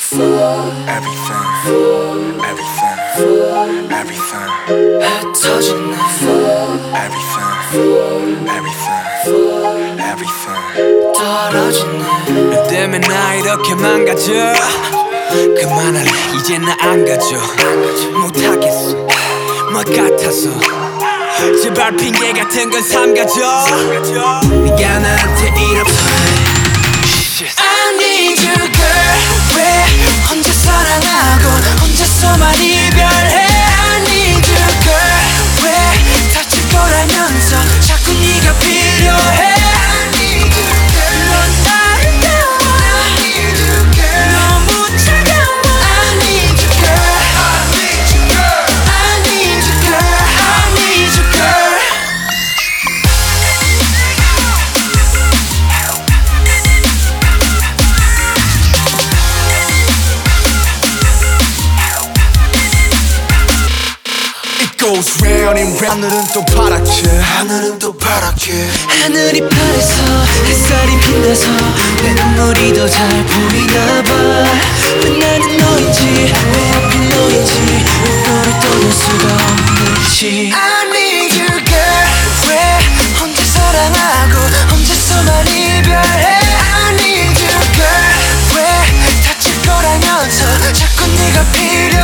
Everything, everything, everything. 흩어진 내 Everything, everything, everything. 떨어진 내 때문에 나 이렇게 망가져. 그만할래 이제 나 안 가져. 못하겠어 뭐 같아서. 제발 핑계 같은 건 삼가져. 네가 나한테 이렇게 I need you girl. 왜 혼자 사랑하고 혼자서만 이별해. I need you girl. 왜 다칠 거라면서 자꾸 네가 필요해. I need you girl. 넌 아름다워. I need you girl. 너무 차가워. I need you girl. I need you girl. I need you girl. I need you girl. Goes round and round. 하늘은 또 파랗게 하늘은 또 파랗게. 하늘이 파래서 햇살이 빛나서 내 눈물이 더 잘 보이나 봐. 왜 나는 너인지 왜 하필 너인지 너를 떠날 수가 없는지. I need you girl. 왜 혼자 사랑하고 혼자서만 이별해. I need you girl. 왜 다칠 거라면서 자꾸 네가 필요해.